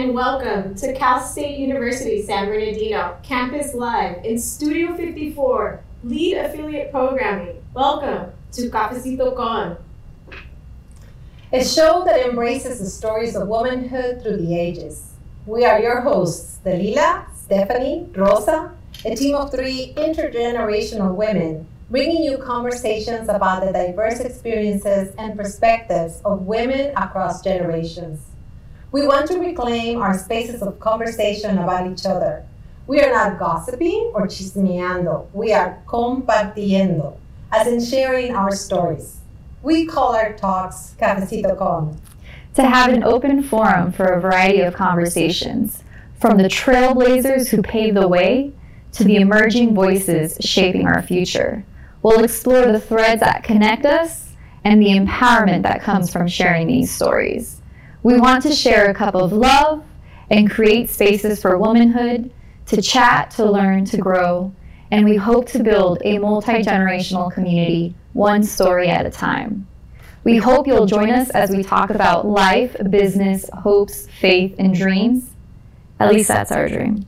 and welcome to Cal State University San Bernardino Campus Live in Studio 54, Lead Affiliate Programming. Welcome to Cafecito Con, a show that embraces the stories of womanhood through the ages. We are your hosts, Dalila, Stephanie, Rosa, a team of 3 intergenerational women, bringing you conversations about the diverse experiences and perspectives of women across generations. We want to reclaim our spaces of conversation about each other. We are not gossiping or chismeando. We are compartiendo, as in sharing our stories. We call our talks Cafecito Con. To have an open forum for a variety of conversations, from the trailblazers who paved the way to the emerging voices shaping our future. We'll explore the threads that connect us and the empowerment that comes from sharing these stories. We want to share a cup of love and create spaces for womanhood, to chat, to learn, to grow, and we hope to build a multi-generational community, one story at a time. We hope you'll join us as we talk about life, business, hopes, faith, and dreams. At least that's our dream.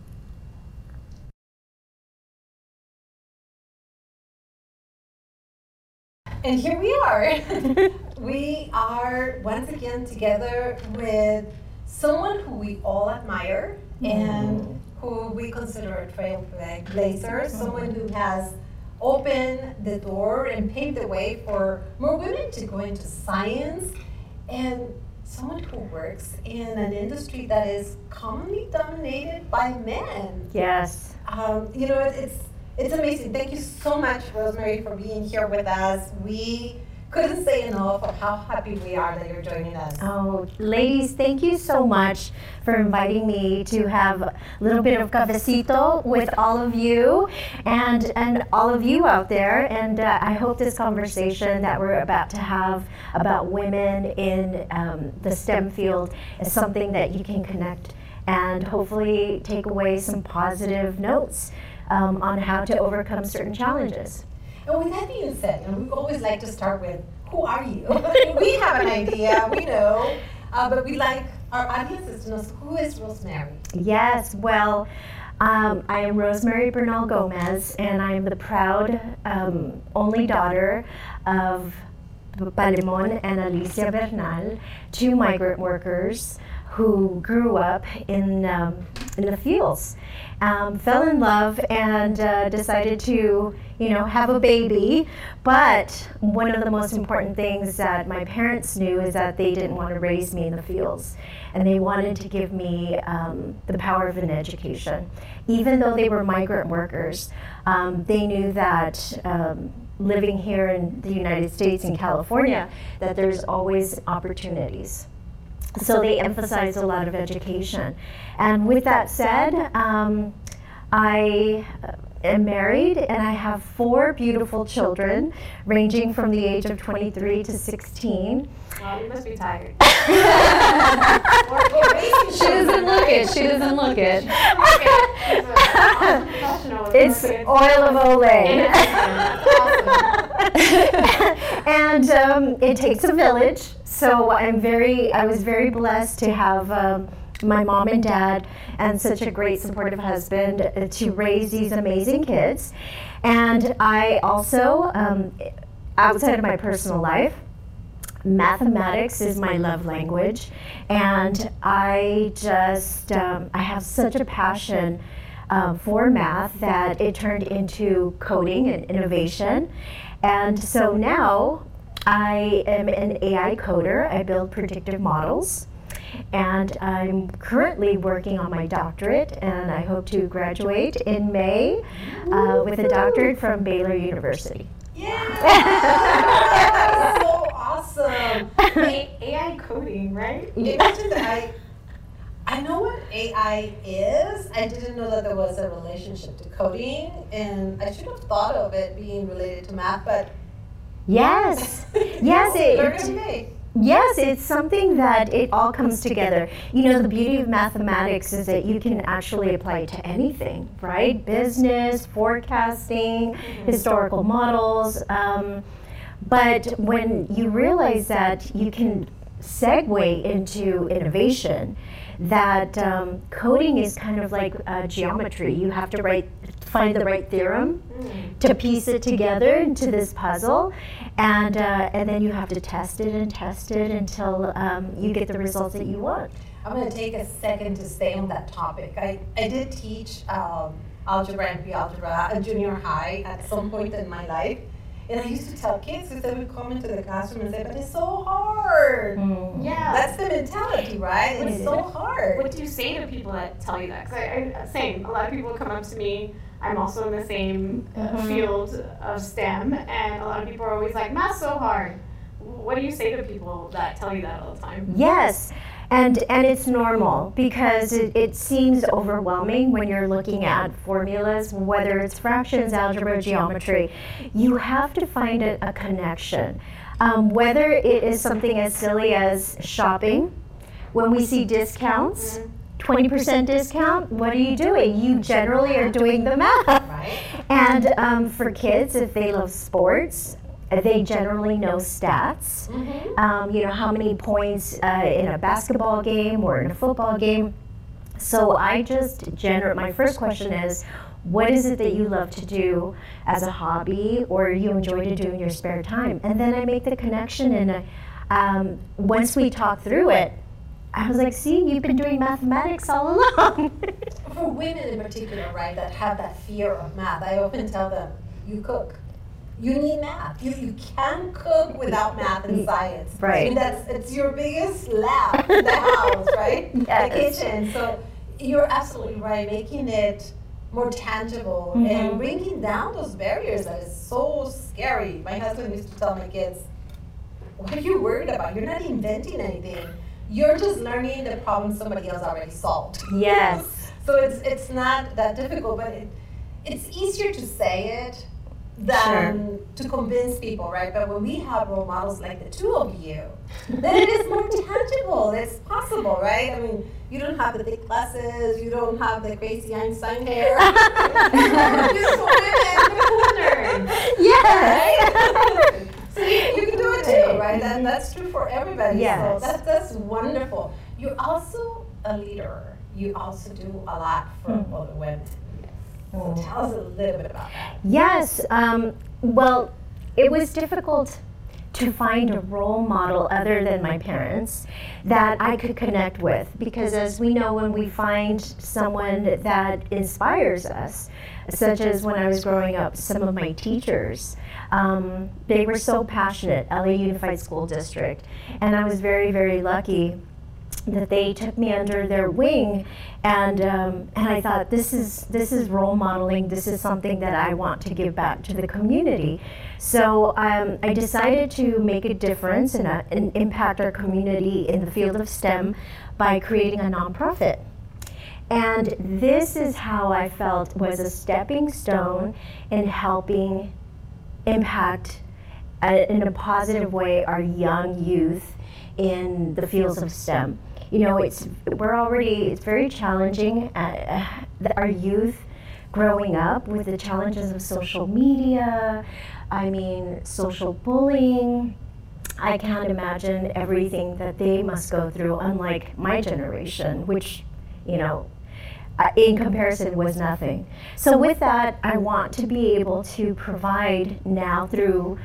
And here we are. We are once again together with someone who we all admire and who we consider a trailblazer, someone who has opened the door and paved the way for more women to go into science, and someone who works in an industry that is commonly dominated by men. Yes. It's amazing. Thank you so much, Rosemary, for being here with us. We couldn't say enough of how happy we are that you're joining us. Oh, ladies, thank you so much for inviting me to have a little bit of cafecito with all of you and all of you out there. And I hope this conversation that we're about to have about women in the STEM field is something that you can connect and hopefully take away some positive notes on how to overcome certain challenges. And with that being said, we always like to start with, who are you? We have an idea, we know, but we like our audiences to know, who is Rosemary? Yes, well, I am Rosemary Bernal Gomez, and I'm the proud only daughter of Palemon and Alicia Bernal, 2 migrant workers who grew up in the fields. Fell in love and decided to, have a baby. But one of the most important things that my parents knew is that they didn't want to raise me in the fields. And they wanted to give me the power of an education. Even though they were migrant workers, they knew that living here in the United States, in California, that there's always opportunities. So they emphasize a lot of education. And with that said, I am married and I have 4 beautiful children, ranging from the age of 23 to 16. Wow, you must be tired. She doesn't look it. She doesn't look it. It's oil of Olay. And it takes a village. So I was very blessed to have my mom and dad and such a great supportive husband to raise these amazing kids. And I also, outside of my personal life, mathematics is my love language, and I just I have such a passion for math that it turned into coding and innovation. And so now I am an AI coder. I build predictive models, and I'm currently working on my doctorate, and I hope to graduate in May with a doctorate from Baylor University. Yeah! So awesome! AI coding, right? Imagine that I know what AI is. I didn't know that there was a relationship to coding, and I should have thought of it being related to math, but yes, yes, it's something that it all comes together. The beauty of mathematics is that you can actually apply it to anything, right? Business, forecasting, historical models. But when you realize that you can segue into innovation, that coding is kind of like geometry. You have to find the right theorem to piece it together into this puzzle, and then you have to test it until you get the results that you want. I'm going to take a second to stay on that topic. I did teach algebra and pre-algebra at junior high at some point in my life. And I used to tell kids, because they would come into the classroom and say, but it's so hard. Yeah. That's the mentality, right? It's so hard. What do you say to people that tell you that? Because same, a lot of people come up to me. I'm also in the same field of STEM, and a lot of people are always like, math's so hard. What do you say to people that tell you that all the time? Yes. And it's normal, because it seems overwhelming when you're looking at formulas, whether it's fractions, algebra, geometry. You have to find a connection. Whether it is something as silly as shopping, when we see discounts, 20% discount, what are you doing? You generally are doing the math. Right. And for kids, if they love sports, they generally know stats. You know, how many points in a basketball game or in a football game. So I just my first question is, what is it that you love to do as a hobby or you enjoy to do in your spare time? And then I make the connection, and once we talk through it, I was like, see, you've been doing mathematics all along. For women in particular, right, that have that fear of math, I often tell them, you cook. You need math. You can't cook without math and science. Right. I mean, it's your biggest lab in the house, right? Yes. The kitchen. So you're absolutely right, making it more tangible and bringing down those barriers that is so scary. My husband used to tell my kids, what are you worried about? You're not inventing anything. You're just learning the problem somebody else already solved. Yes. So it's not that difficult, but it's easier to say it than to convince people, right? But when we have role models like the two of you, then it is more tangible. It's possible, right? I mean, you don't have the thick glasses, you don't have the crazy Einstein hair. You're beautiful women, Yes. right? So you can do it too, right? And that's true for everybody. Yes. So that's wonderful. You're also a leader. You also do a lot for other women. So tell us a little bit about that. Yes. Well, it was difficult to find a role model other than my parents that I could connect with, because as we know, when we find someone that inspires us, such as when I was growing up, some of my teachers, they were so passionate, LA Unified School District, and I was very, very lucky that they took me under their wing, and I thought, this is role modeling. This is something that I want to give back to the community. So I decided to make a difference and impact our community in the field of STEM by creating a nonprofit. And this is how I felt was a stepping stone in helping impact in a positive way our young youth in the fields of STEM. You know, it's very challenging, our youth growing up with the challenges of social media, social bullying. I can't imagine everything that they must go through, unlike my generation, which, you know, in comparison was nothing. So with that, I want to be able to provide now through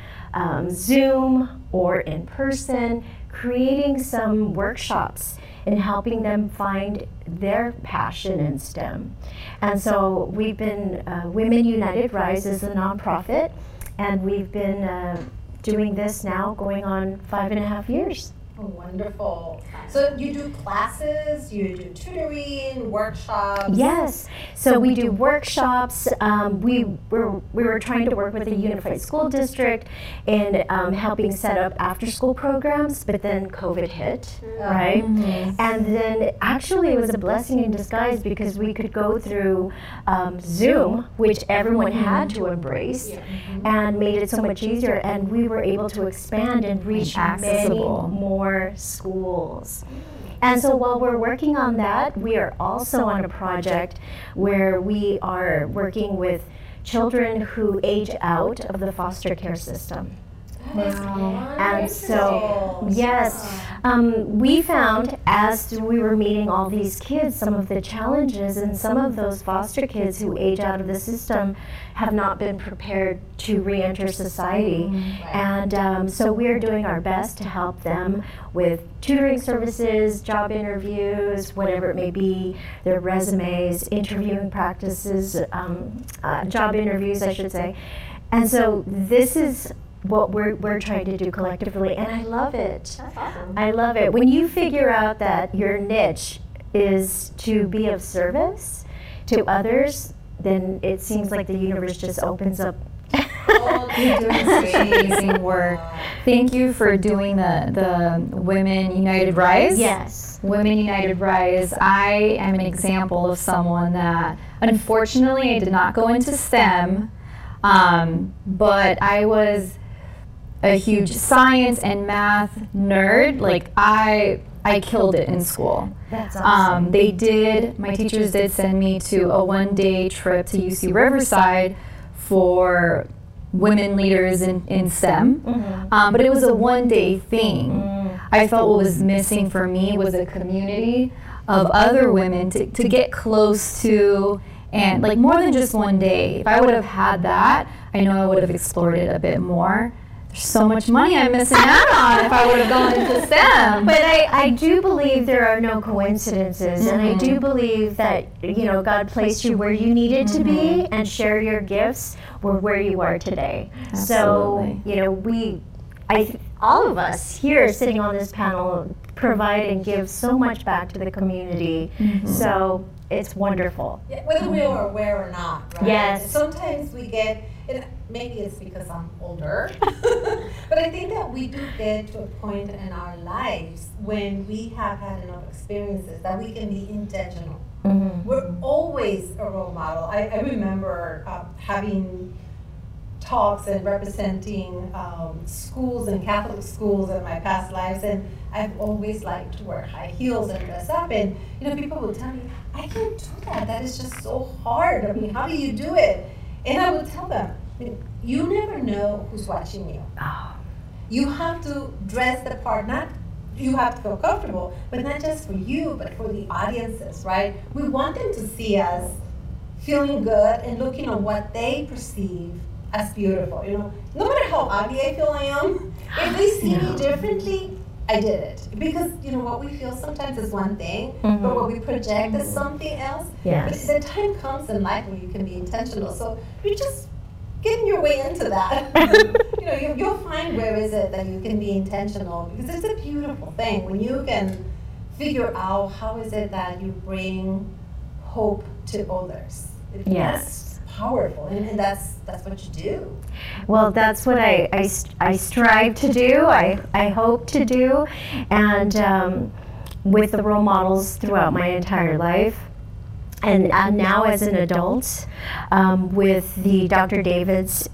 Zoom or in person, creating some workshops and helping them find their passion in STEM. And so we've been, Women United Rise is a nonprofit, and we've been doing this now going on 5.5 years. Oh, wonderful. So you do classes, you do tutoring, workshops? Yes. So we do workshops. We were trying to work with the Unified School District in helping set up after-school programs, but then COVID hit, right? Mm-hmm. And then actually it was a blessing in disguise because we could go through Zoom, which everyone had to embrace, and made it so much easier. And we were able to expand and reach many more schools. And so while we're working on that, we are also on a project where we are working with children who age out of the foster care system. And so, yes, we found as we were meeting all these kids, some of the challenges, and some of those foster kids who age out of the system have not been prepared to re-enter society. And so we're doing our best to help them with tutoring services, job interviews, whatever it may be, their resumes, interviewing practices, job interviews, I should say. And so this is what we're trying to do collectively, and I love it. That's awesome. I love it. When you figure out that your niche is to be of service to others, then it seems like the universe just opens up. You're doing such amazing work. Thank you for doing the Women United Rise. Yes. Women United Rise. I am an example of someone that, unfortunately, I did not go into STEM, but I was a huge science and math nerd. Like I killed it in school. That's awesome. My teachers did send me to a one-day trip to UC Riverside for women leaders in STEM, but it was a one-day thing. I felt what was missing for me was a community of other women to get close to, and like more than just one day. If I would have had that, I know I would have explored it a bit more. There's so much money I'm missing out on if I would have gone into STEM. But I do believe there are no coincidences, and I do believe that, you know, God placed you where you needed to be and share your gifts where you are today. Absolutely. So, you know, all of us here sitting on this panel provide and give so much back to the community. So it's wonderful. Yeah, whether we are aware or not, right? Yes. Sometimes we get, and maybe it's because I'm older, but I think that we do get to a point in our lives when we have had enough experiences that we can be intentional. We're always a role model. I remember having talks and representing schools and Catholic schools in my past lives, and I've always liked to wear high heels and dress up, and you know, people would tell me, I can't do that, that is just so hard. I mean, how do you do it? And I would tell them, you never know who's watching you. You have to dress the part, you have to feel comfortable, but not just for you, but for the audiences, right? We want them to see us feeling good and looking at what they perceive as beautiful. You know, no matter how ugly I feel I am, if they see me differently, I did it. Because, you know, what we feel sometimes is one thing, but what we project is something else. Yes. But the time comes in life when you can be intentional. So you're just getting your way into that. You know, you'll find where is it that you can be intentional, because it's a beautiful thing when you can figure out how is it that you bring hope to others. Yes. That's powerful, and that's what you do. Well, that's what I strive to do, I hope to do, and with the role models throughout my entire life. And now as an adult, with the Dr. David's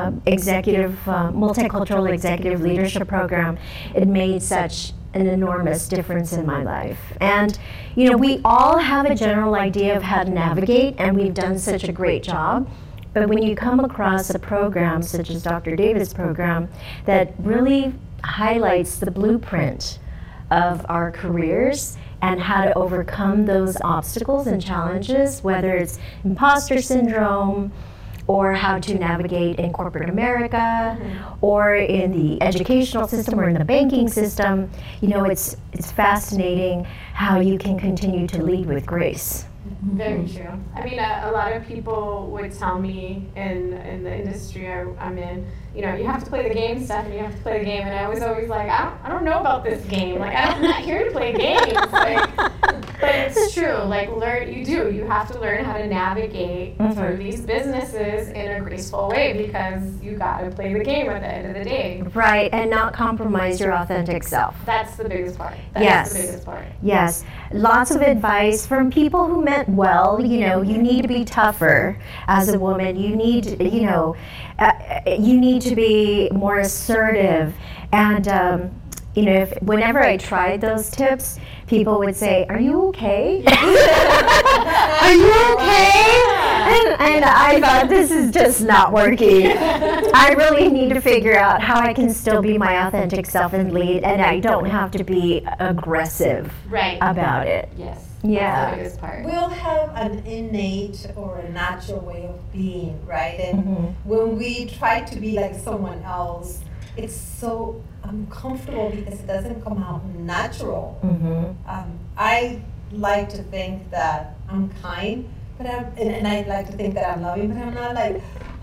multicultural executive leadership program, it made such an enormous difference in my life. And, you know, we all have a general idea of how to navigate, and we've done such a great job. But when you come across a program such as Dr. David's program that really highlights the blueprint of our careers and how to overcome those obstacles and challenges, whether it's imposter syndrome or how to navigate in corporate America or in the educational system or in the banking system, you know, it's fascinating how you can continue to lead with grace. Very true. I mean, a lot of people would tell me in the industry I'm in, you know, you have to play the game, Stephanie, you have to play the game. And I was always like, I don't know about this game. Like, I'm not here to play games. Like, but it's true. Like, you have to learn how to navigate through these businesses in a graceful way, because you got to play the game at the end of the day. Right, and not compromise your authentic self. That's the biggest part. Yes. The biggest part. Yes. Lots of advice from people who meant well. You know, you need to be tougher as a woman. You need, you know, you need to be more assertive. And, whenever I tried those tips, people would say, "Are you okay? Are you okay?" And I thought, this is just not working. I really need to figure out how I can still be my authentic self and lead, and I don't have to be aggressive about it. Yes. Yeah. That's the biggest part. We all have an innate or a natural way of being, right? And when we try to be like someone else, it's so uncomfortable because it doesn't come out natural. I like to think that I'm kind, but and I like to think that I'm loving, but I'm not like,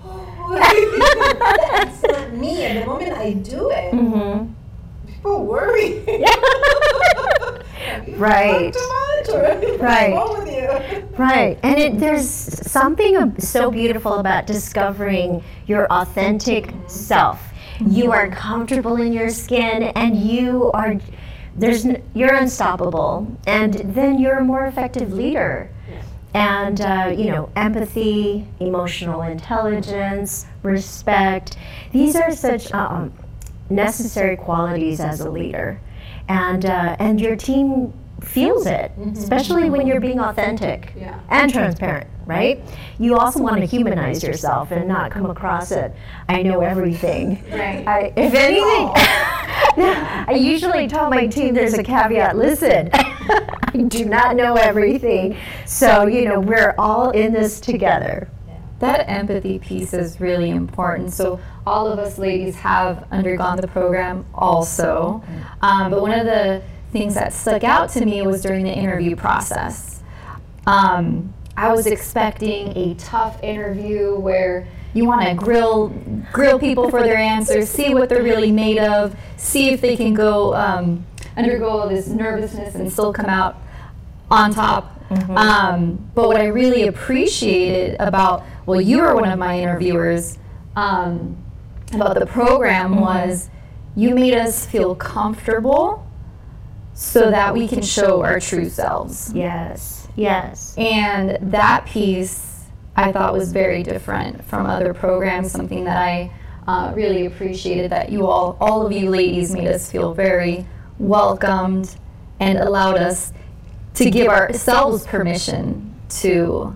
that's not me. And the moment I do it, people worry. Right. Too much, or what's wrong with you? Right. And there's something so beautiful about discovering your authentic self. You are comfortable in your skin, and you're unstoppable, and then you're a more effective leader. And empathy, emotional intelligence, respect, these are such necessary qualities as a leader, and your team feels it, especially when you're being authentic and transparent, right? You also want to humanize yourself and not come across it, I know everything. Right. If anything, I usually tell my team there's a caveat, listen, I do not know everything, so we're all in this together. That empathy piece is really important. So all of us ladies have undergone the program also, but one of the things that stuck out to me was during the interview process. I was expecting a tough interview where you want to grill people for their answers, see what they're really made of, see if they can go undergo all this nervousness and still come out on top. But what I really appreciated about, you were one of my interviewers, about the program was you made us feel comfortable so that we can show our true selves. Yes. And that piece I thought was very different from other programs, something that I really appreciated, that you all of you ladies made us feel very welcomed and allowed us to give ourselves permission to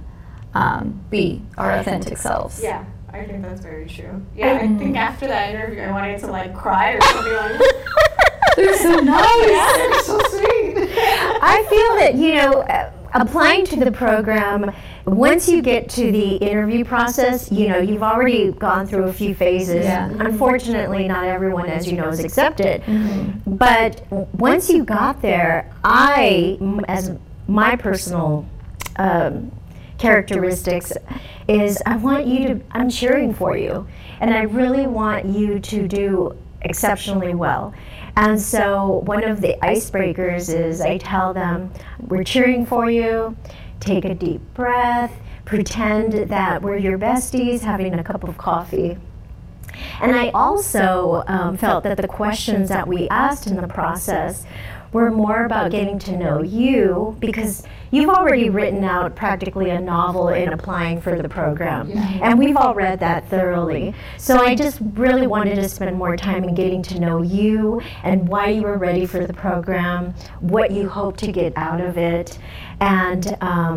be our authentic selves. Yeah, I think that's very true. Yeah, I think after that interview I wanted to cry or something like They're so nice. Yeah, they're so sweet. I feel that, applying to the program, once you get to the interview process, you've already gone through a few phases. Yeah. Unfortunately, not everyone, as you know, is accepted. But once you got there, as my personal characteristics is I'm cheering for you. And I really want you to do exceptionally well. And so one of the icebreakers is I tell them, we're cheering for you, take a deep breath, pretend that we're your besties having a cup of coffee. And I also felt that the questions that we asked in the process were more about getting to know you, because you've already written out practically a novel in applying for the program. And we've all read that thoroughly. So I just really wanted to spend more time in getting to know you and why you were ready for the program, what you hope to get out of it, and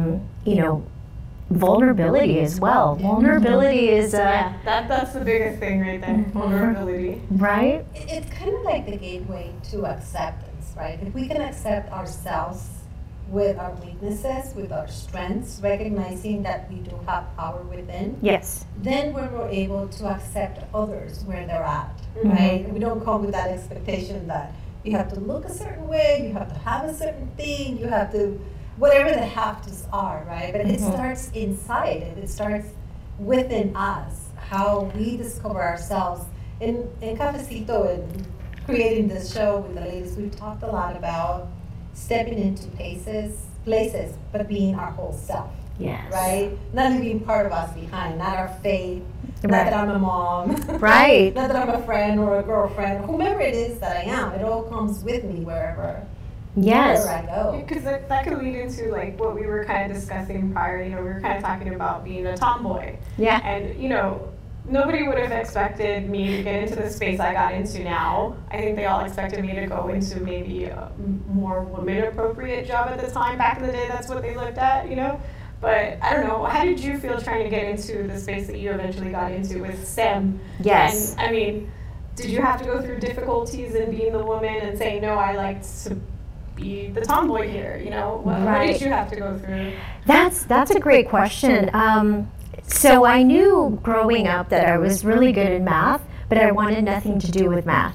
vulnerability as well. Vulnerability is that's the biggest thing right there. Vulnerability. Right? It's kind of like the gateway to acceptance, right? If we can accept ourselves with our weaknesses, with our strengths, recognizing that we do have power within, Yes. then we're able to accept others where they're at, right? We don't come with that expectation that you have to look a certain way, you have to have a certain thing, you have to, whatever the have-tos are, right? But it starts inside, it starts within us, how we discover ourselves. In Cafecito and creating this show with the ladies, we've talked a lot about stepping into places, but being our whole self. Yes. Right? Not leaving part of us behind, not our faith, not that I'm a mom, Right. not that I'm a friend or a girlfriend, whomever it is that I am. It all comes with me wherever I go. Because that could lead into what we were kind of discussing prior. We were kind of talking about being a tomboy. Yeah. And nobody would have expected me to get into the space I got into now. I think they all expected me to go into maybe a more women-appropriate job at the time. Back in the day, that's what they looked at, you know? But I don't know, how did you feel trying to get into the space that you eventually got into with STEM? Yes. And, I mean, did you have to go through difficulties in being the woman and saying, no, I like to be the tomboy here, you know? What did you have to go through? That's a great question. So I knew growing up that I was really good in math, but I wanted nothing to do with math.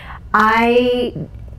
I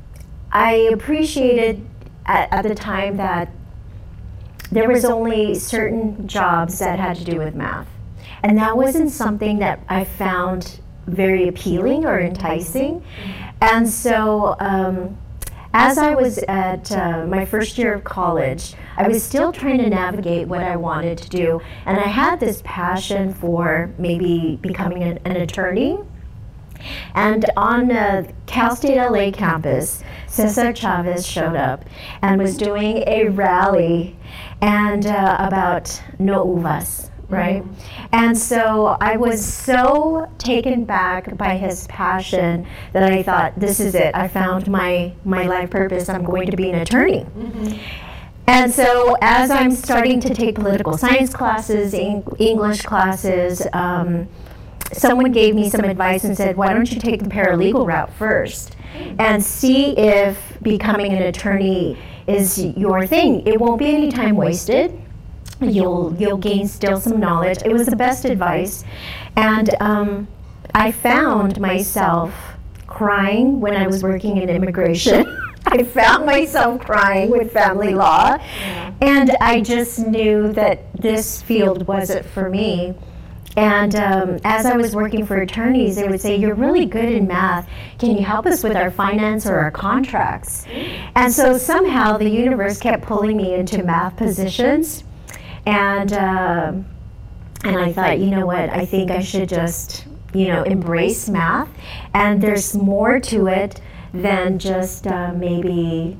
appreciated at the time that there was only certain jobs that had to do with math. And that wasn't something that I found very appealing or enticing. And so as I was at my first year of college, I was still trying to navigate what I wanted to do. And I had this passion for maybe becoming an attorney. And on Cal State LA campus, Cesar Chavez showed up and was doing a rally and about no uvas, right? Mm-hmm. And so I was so taken back by his passion that I thought, this is it. I found my life purpose. I'm going to be an attorney. Mm-hmm. And so as I'm starting to take political science classes, English classes, someone gave me some advice and said, why don't you take the paralegal route first and see if becoming an attorney is your thing. It won't be any time wasted. You'll gain still some knowledge. It was the best advice. And I found myself crying when I was working in immigration. I found myself crying with family law. Yeah. And I just knew that this field wasn't for me. And as I was working for attorneys, they would say, you're really good in math. Can you help us with our finance or our contracts? And so somehow the universe kept pulling me into math positions. And I thought, you know what, I think I should just, embrace math. And there's more to it than just maybe,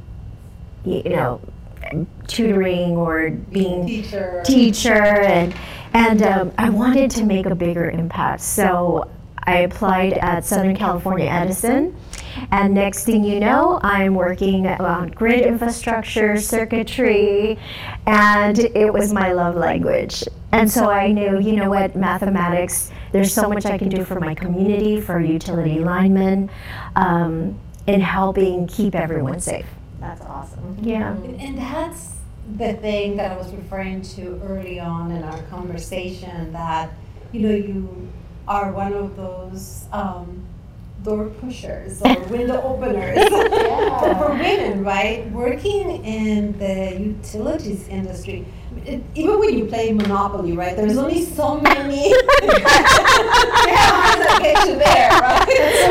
tutoring or being teacher. And I wanted to make a bigger impact. So I applied at Southern California Edison. And next thing you know, I'm working on grid infrastructure, circuitry, and it was my love language. And so I knew, you know what, mathematics, there's so much I can do for my community, for utility linemen, in helping keep everyone safe. That's awesome. Yeah. And that's the thing that I was referring to early on in our conversation, that, you are one of those door pushers or window openers for women, right? Working in the utilities industry, even when you play Monopoly, right? There's only so many cameras that get you there, right?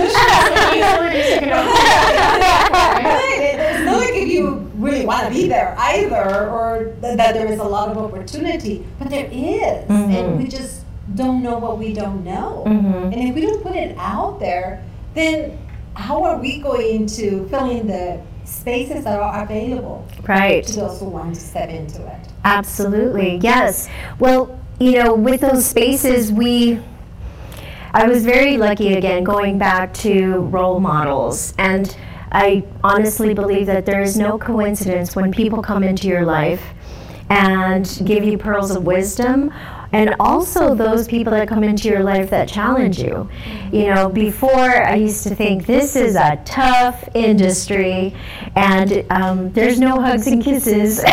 There's no like if you really want to be there either, or that there is a lot of opportunity, but there is, and we just don't know what we don't know. And if we don't put it out there, then how are we going to fill in the spaces that are available to those who want to step into it? Absolutely, yes. Well, with those spaces, I was very lucky, again, going back to role models. And I honestly believe that there is no coincidence when people come into your life and give you pearls of wisdom, and also those people that come into your life that challenge you. Before I used to think this is a tough industry and there's no hugs and kisses.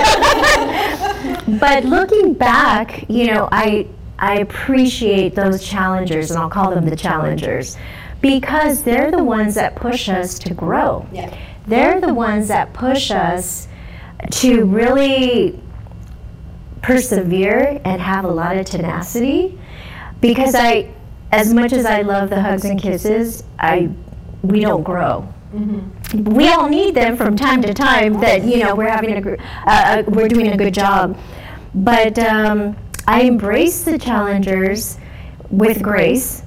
But looking back, I appreciate those challengers, and I'll call them the challengers, because they're the ones that push us to grow. Yeah. They're the ones that push us to really persevere and have a lot of tenacity, because as much as I love the hugs and kisses, we don't grow. We all need them from time to time, that we're having we're doing a good job, but I embrace the challengers with grace.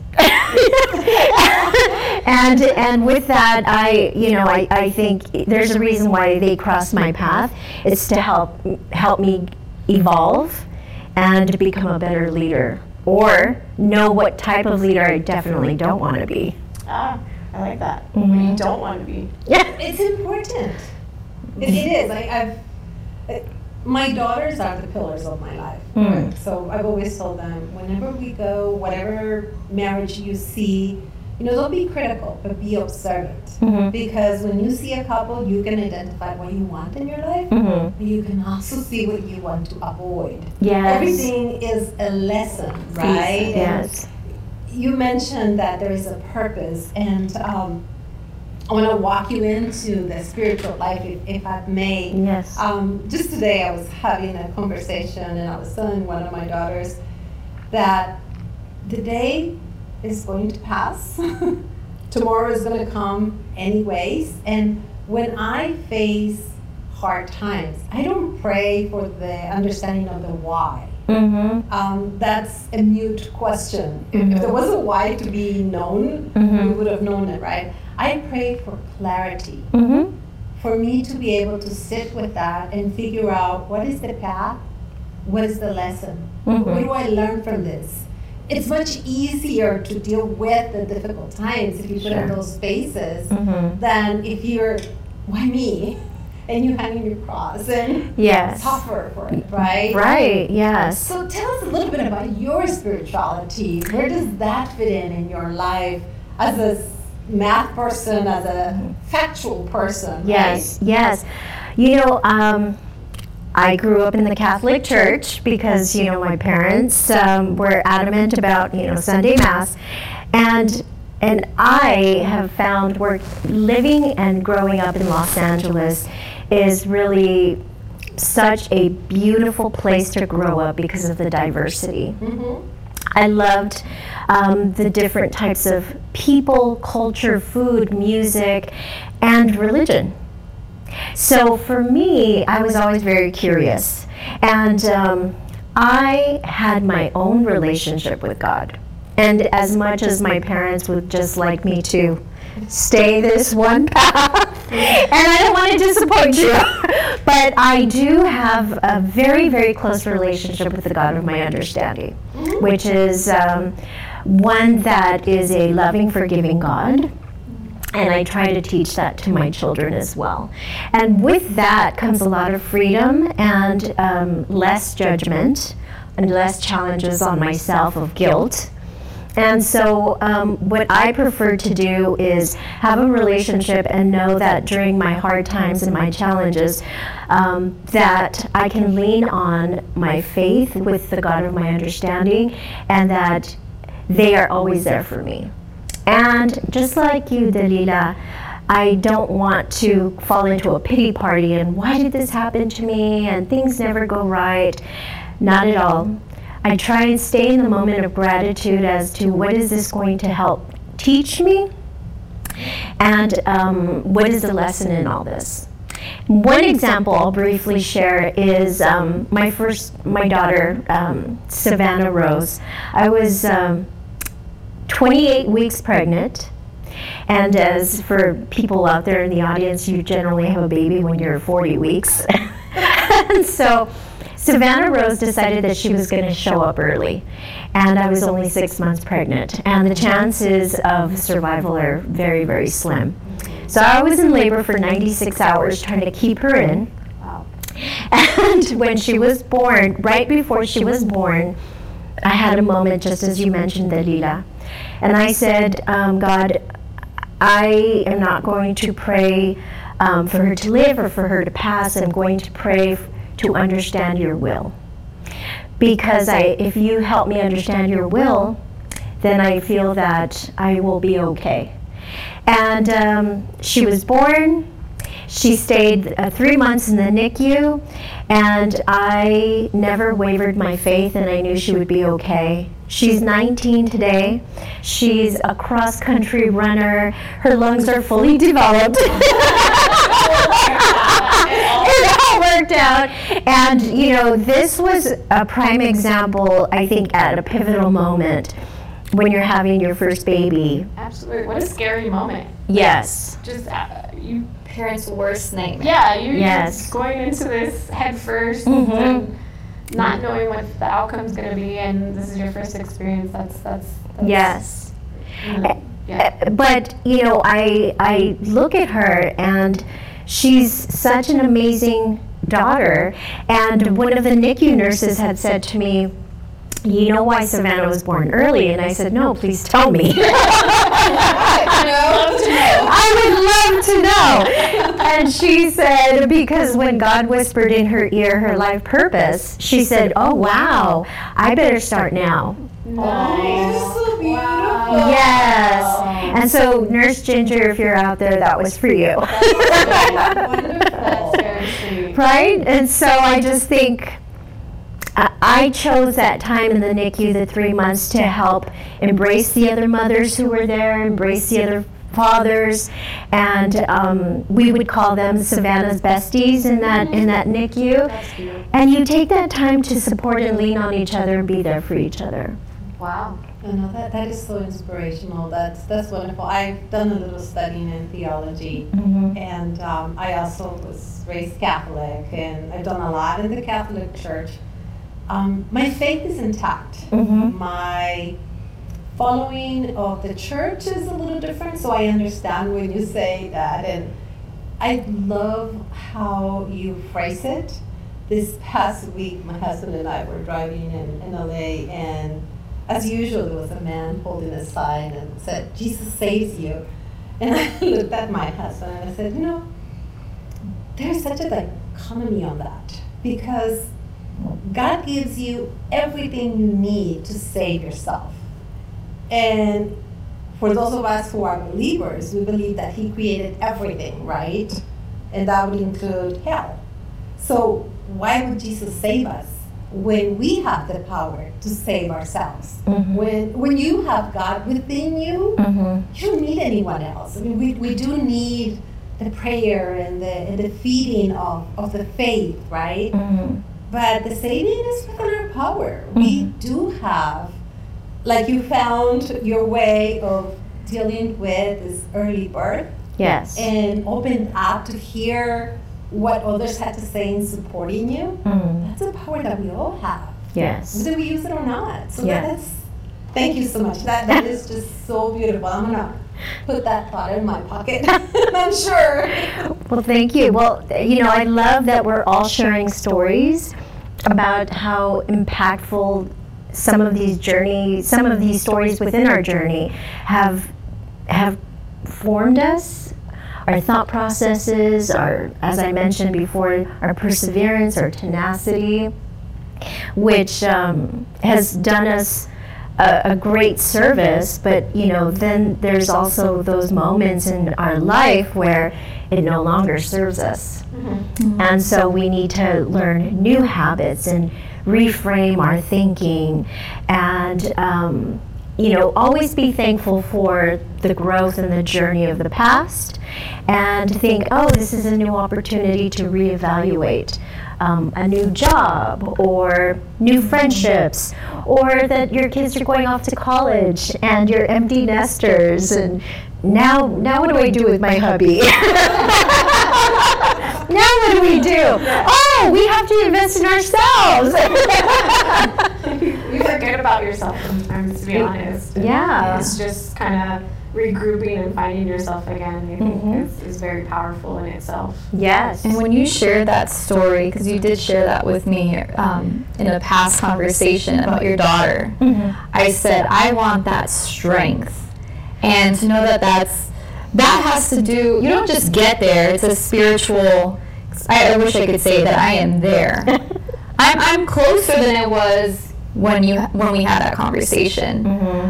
And with that, I think there's a reason why they cross my path. It's to help me evolve and to become a better leader or know what type of leader I definitely don't want to be. I like that. What you don't want to be. Yeah. It's important. It is. My daughters are the pillars of my life. Right? So I've always told them, whenever we go, whatever marriage you see, don't be critical, but be observant. Because when you see a couple, you can identify what you want in your life, but you can also see what you want to avoid. Yes. Everything is a lesson, right? Yes. And you mentioned that there is a purpose, and I want to walk you into the spiritual life, if I may. Yes. Just today, I was having a conversation, and I was telling one of my daughters that the day is going to pass. Tomorrow is going to come anyways. And when I face hard times, I don't pray for the understanding of the why. That's a mute question. If there was a why to be known, we would have known it, right? I pray for clarity. For me to be able to sit with that and figure out what is the path, what is the lesson, what do I learn from this? It's much easier to deal with the difficult times if you put in those spaces than if you're, why me? And you hang your cross and suffer for it, right? Right, yes. So tell us a little bit about your spirituality. Where does that fit in your life as a math person, as a factual person? Yes, right? Yes. I grew up in the Catholic Church because, my parents were adamant about, Sunday Mass. And I have found living and growing up in Los Angeles is really such a beautiful place to grow up because of the diversity. I loved the different types of people, culture, food, music, and religion. So for me, I was always very curious. And I had my own relationship with God. And as much as my parents would just like me to stay this one path, and I don't want to disappoint you, but I do have a very, very close relationship with the God of my understanding, which is one that is a loving, forgiving God. And I try to teach that to my children as well. And with that comes a lot of freedom and less judgment and less challenges on myself of guilt. And so what I prefer to do is have a relationship and know that during my hard times and my challenges that I can lean on my faith with the God of my understanding and that they are always there for me. And just like you, Dalila, I don't want to fall into a pity party and why did this happen to me and things never go right. Not at all. I try and stay in the moment of gratitude as to what is this going to help teach me and what is the lesson in all this. One example I'll briefly share is my daughter, Savannah Rose. I was 28 weeks pregnant, and as for people out there in the audience, you generally have a baby when you're 40 weeks. And so Savannah Rose decided that she was going to show up early, and I was only 6 months pregnant, and the chances of survival are very, very slim. So I was in labor for 96 hours trying to keep her in. Wow. And when she was born, right before she was born, I had a moment just as you mentioned, Dalila. And I said, God, I am not going to pray for her to live or for her to pass. I'm going to pray to understand your will. Because if you help me understand your will, then I feel that I will be okay. And she was born. She stayed 3 months in the NICU, and I never wavered my faith, and I knew she would be okay. She's 19 today. She's a cross-country runner. Her lungs are fully developed. It all worked out. And, this was a prime example, I think, at a pivotal moment when you're having your first baby. Absolutely. What a scary moment. Yes. Just you parents' worst nightmare. Yeah, you're just going into this head first, and not knowing what the outcome's going to be, and this is your first experience. That's yes. Yeah. But I look at her, and she's such an amazing daughter. And one of the NICU nurses had said to me, "You know why Savannah was born early?" And I said, "No, please tell me." I would love to know. And she said, because when God whispered in her ear her life purpose, she said, "Oh, wow, I better start now." Nice. So beautiful. Wow. Yes. And so, Nurse Ginger, if you're out there, that was for you. That's very sweet. Right? And so I just think I chose that time in the NICU, the 3 months, to help embrace the other mothers who were there, embrace the other fathers, and we would call them Savannah's besties in that NICU. That's beautiful. And you take that time to support and lean on each other and be there for each other. Wow. That is so inspirational. That's wonderful. I've done a little studying in theology, and I also was raised Catholic, and I've done a lot in the Catholic Church. My faith is intact. My following of the church is a little different, so I understand when you say that, and I love how you phrase it. This past week, my husband and I were driving in LA, and as usual, there was a man holding a sign and said, "Jesus saves you." And I looked at my husband and I said, there's such a dichotomy on that, because God gives you everything you need to save yourself. And for those of us who are believers, we believe that He created everything, right? And that would include hell. So why would Jesus save us when we have the power to save ourselves? When you have God within you, you don't need anyone else. I mean, we do need the prayer and the feeding of the faith, right? But the saving is within our power. We do have, like, you found your way of dealing with this early birth. Yes. And opened up to hear what others had to say in supporting you. That's a power that we all have. Yes. Whether we use it or not. So Yes. thank you so much. That is just so beautiful. I'm gonna put that thought in my pocket. I'm sure. Well, thank you. Well, I love that we're all sharing stories about how impactful some of these stories within our journey have formed us, our thought processes, as I mentioned before, our perseverance, our tenacity, which has done us a great service. But then there's also those moments in our life where it no longer serves us, and so we need to learn new habits and reframe our thinking, and always be thankful for the growth and the journey of the past, and think, oh, this is a new opportunity to reevaluate a new job or new friendships, or that your kids are going off to college and you're empty nesters, and now what do I do with my hubby? Now what do we do? Oh, we have to invest in ourselves. You forget about yourself sometimes, to be honest. Yeah. It's just kind of regrouping and finding yourself again, I think is very powerful in itself. Yes. And when you shared that story, because you did share that with me in a past conversation about your daughter, I said, I want that strength. And to know that has to do, you don't just get there, it's a spiritual, I wish I could say that I am there. I'm closer than I was when we had that conversation.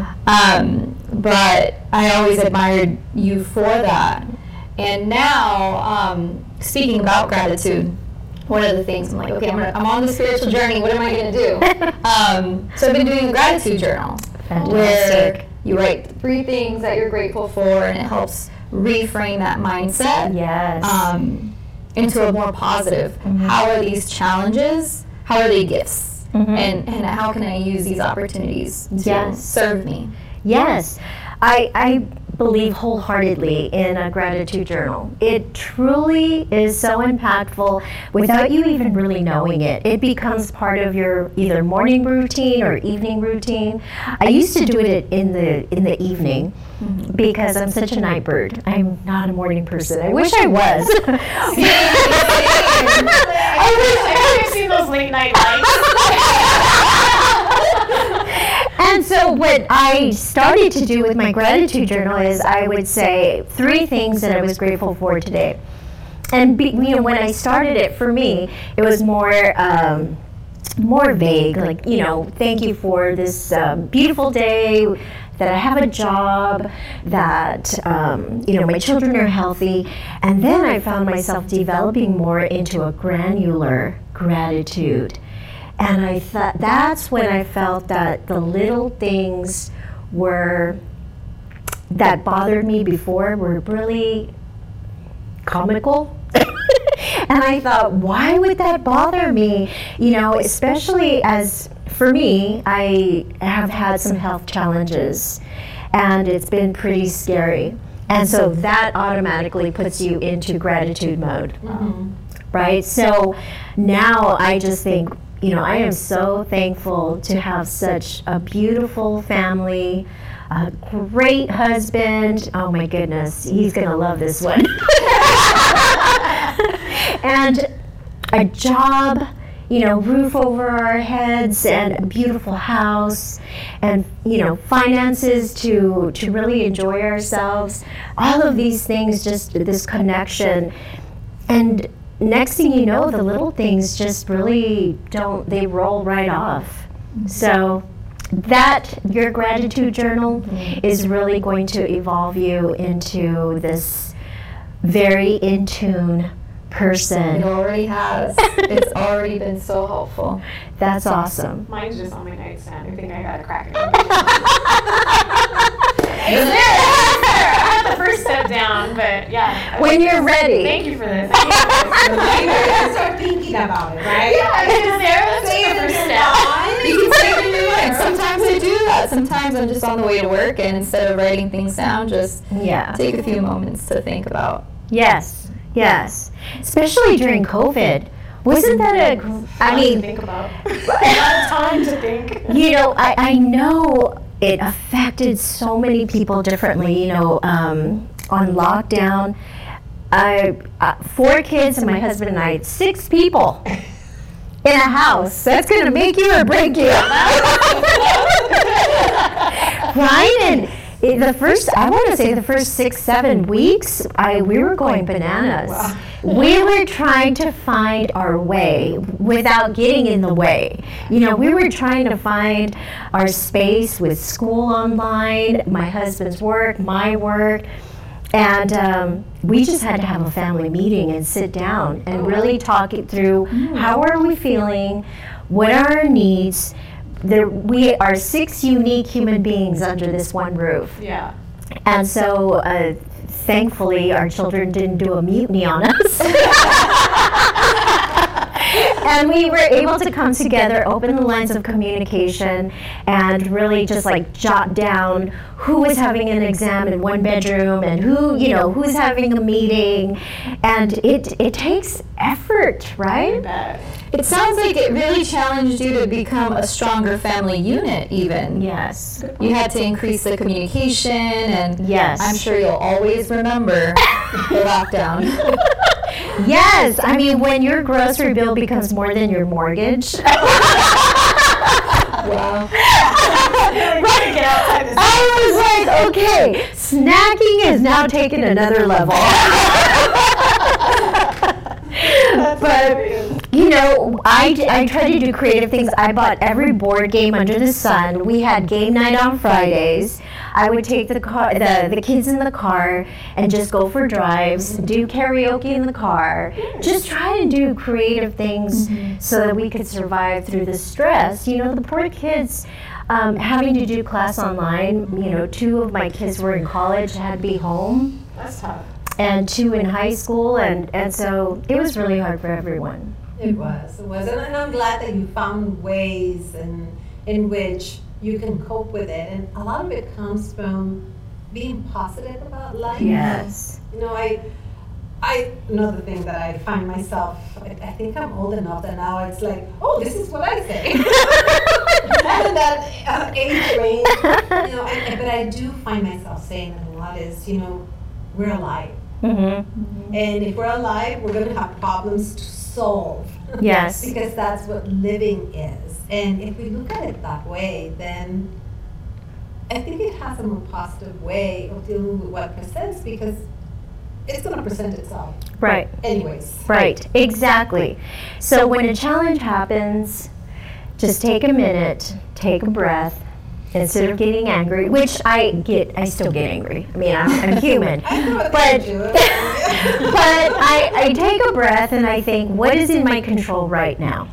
But I always admired you for that. And now, speaking about gratitude, one of the things I'm like, okay, I'm on the spiritual journey, what am I going to do? So I've been doing a gratitude journal. Fantastic. Where you write 3 things that you're grateful for, and it helps reframe that mindset into a more positive. How are these challenges? How are they gifts? And how can I use these opportunities to serve me? Yes. I believe wholeheartedly in a gratitude journal. It truly is so impactful without you even really knowing it. It becomes part of your either morning routine or evening routine. I used to do it in the evening because I'm such a night bird. I'm not a morning person. I wish I was. I wish I've seen those late night lights. And so what I started to do with my gratitude journal is I would say 3 things that I was grateful for today. And when I started it, for me, it was more vague, like, thank you for this beautiful day, that I have a job, that my children are healthy. And then I found myself developing more into a granular gratitude. And I thought that's when I felt that the little things that bothered me before were really comical. And I thought, why would that bother me? Especially as, for me, I have had some health challenges, and it's been pretty scary. And so that automatically puts you into gratitude mode, right? So now I just think, I am so thankful to have such a beautiful family, a great husband. Oh my goodness, he's gonna love this one. And a job, roof over our heads, and a beautiful house, and finances to really enjoy ourselves. All of these things, just this connection. And next thing you know, the little things just really they roll right off. So your gratitude journal is really going to evolve you into this very in tune person. It already has. It's already been so helpful. That's awesome. Mine's just on my nightstand. I think I gotta crack it. I had the first step down, but yeah. When you're ready. Thank you for this. You start thinking about it, right? Yeah, that's the first step. You can save it in your mind. Sometimes I do that. Sometimes I'm just on the way to work, and instead of writing things down, just take a few moments to think about. Yes. Especially during COVID. Wasn't that think about. A lot of time to think. I know it affected so many people differently, on lockdown. 4 kids and my husband and I, 6 people in a house. That's going to make you or break you. Right? And the first 6-7 weeks, we were going bananas. Wow. We were trying to find our way without getting in the way. We were trying to find our space with school online, my husband's work, my work. And we just had to have a family meeting and sit down and really talk it through. How are we feeling? What are our needs? We are 6 unique human beings under this one roof. Yeah. And so, thankfully, our children didn't do a mutiny on us. And we were able to come together, open the lines of communication, and really just jot down who was having an exam in one bedroom and who's having a meeting. And it takes effort, right? It sounds like it really challenged you to become a stronger family unit, even. Yes. You had to increase the communication, and yes. I'm sure you'll always remember the lockdown. Yes. I mean, when your grocery bill becomes more than your mortgage. Wow. I was like, okay, snacking has now taken another level. But I tried to do creative things. I bought every board game under the sun. We had game night on Fridays. I would take the kids in the car and just go for drives, do karaoke in the car, just try to do creative things so that we could survive through the stress. The poor kids having to do class online. 2 of my kids were in college, had to be home. That's tough. And 2 in high school, and so it was really hard for everyone. It was, and I'm glad that you found ways in which you can cope with it. And a lot of it comes from being positive about life. Yes. You know, I another thing that I find myself, I think I'm old enough that now it's like, oh, this is what I say. I'm in that age range, you know, but I do find myself saying a lot is, you know, we're alive. Mm-hmm. And if we're alive, we're going to have problems to solve. Yes. Because that's what living is. And if we look at it that way, then I think it has a more positive way of dealing with what presents, because it's going to present itself. Right. Anyways. Right, exactly. So when a challenge happens, just take a minute, take a breath, instead of getting angry, which I still get angry. I mean, I'm human. But I take a breath and I think, what is in my control right now?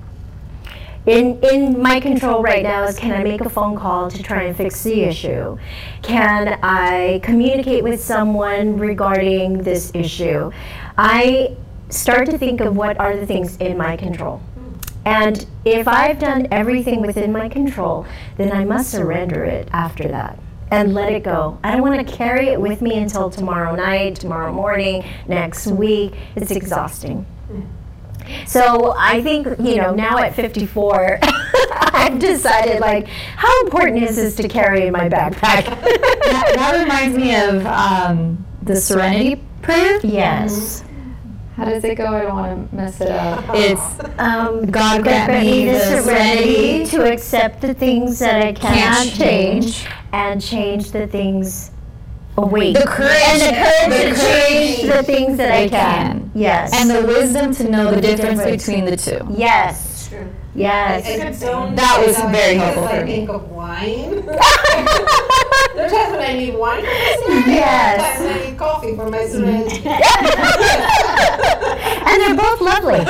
In my control right now is, can I make a phone call to try and fix the issue? Can I communicate with someone regarding this issue? I start to think of what are the things in my control. And if I've done everything within my control, then I must surrender it after that and let it go. I don't want to carry it with me until tomorrow night, tomorrow morning, next week. It's exhausting. So I think, you know, now at 54, I've decided, like, how important is this to carry in my backpack? That reminds me of the Serenity Prayer. Yes. How does it go? I don't want to mess it up. It's God grant me the serenity to accept the things that I cannot change and change the things. Oh, wait. The courage to change the things that I can. Yes. And the wisdom to know the difference between the two. Yes. True. Yes. That was very helpful for I me. think of wine. There are times when I need wine for my serenity. Yes. There are times when I need coffee for my serenity. And they're both lovely.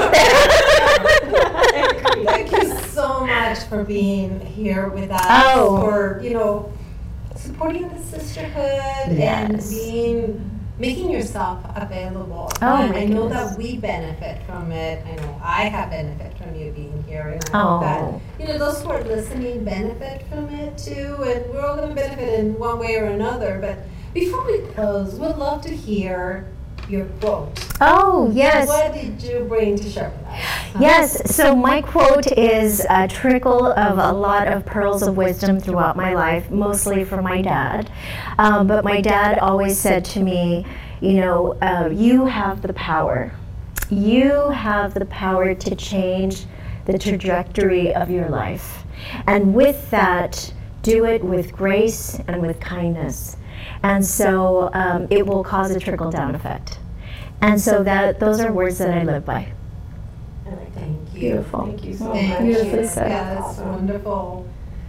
Thank you so much for being here with us. Oh. For, you know, supporting the sisterhood Yes. and making yourself available. Oh, And my I know goodness. that we benefit from it. I know I have benefit from you being here. And I Oh. hope that, you know, those who are listening benefit from it too. And we're all going to benefit in one way or another. But before we close, we'd love to hear your quote. Oh, yes. What did you bring to share with us? Yes, so my quote is a trickle of a lot of pearls of wisdom throughout my life, mostly from my dad. But my dad always said to me, you know, you have the power. You have the power to change the trajectory of your life. And with that, do it with grace and with kindness. And so it will cause a trickle-down effect. And so those are words that I live by. Thank you. Beautiful. Thank you so Thank much. Beautifully you. said. Yeah, that's wonderful.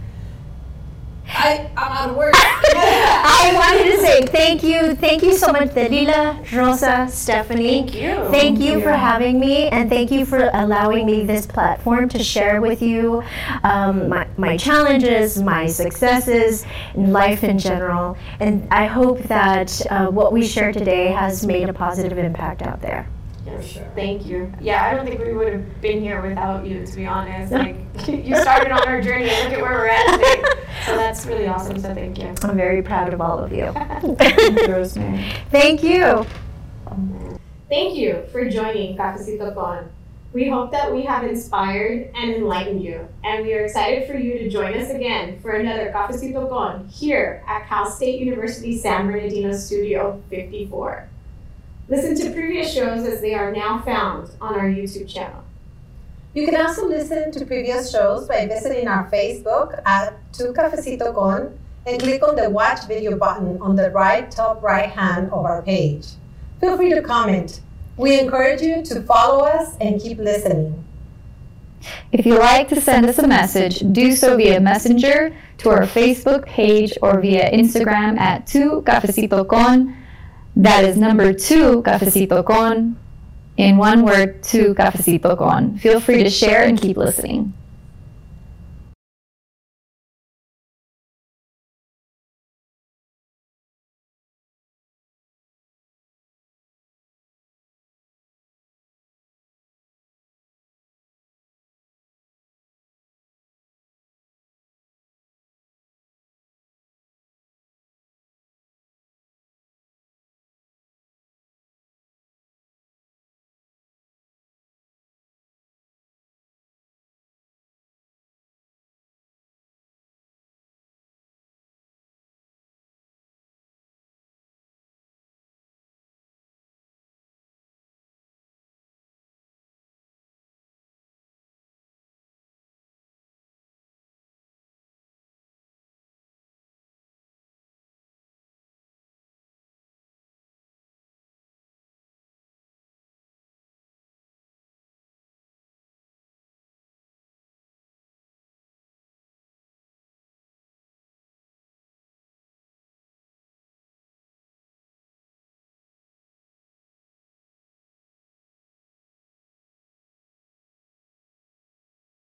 I'm out of words. I wanted to say thank you so much, Delila, Rosa, Stephanie. Thank you. For having me, and thank you for allowing me this platform to share with you my challenges, my successes, in life in general. And I hope that what we share today has made a positive impact out there. Yes, sure. Thank you. Yeah, I don't think we would have been here without you, to be honest. Like, you started on our journey, and look at where we're at today. So that's really awesome, so thank you. I'm very proud of all of you. Rosemary. Thank you. Thank you for joining Cafecito Con. We hope that we have inspired and enlightened you, and we are excited for you to join us again for another Cafecito Con here at Cal State University San Bernardino Studio 54. Listen to previous shows as they are now found on our YouTube channel. You can also listen to previous shows by visiting our Facebook at Tu Cafecito Con and click on the Watch Video button on the top right hand of our page. Feel free to comment. We encourage you to follow us and keep listening. If you'd like to send us a message, do so via Messenger to our Facebook page or via Instagram at Tu Cafecito Con. That is number 2 Cafecito Con. In one word, Tu Cafecito Con. Feel free to share and keep listening.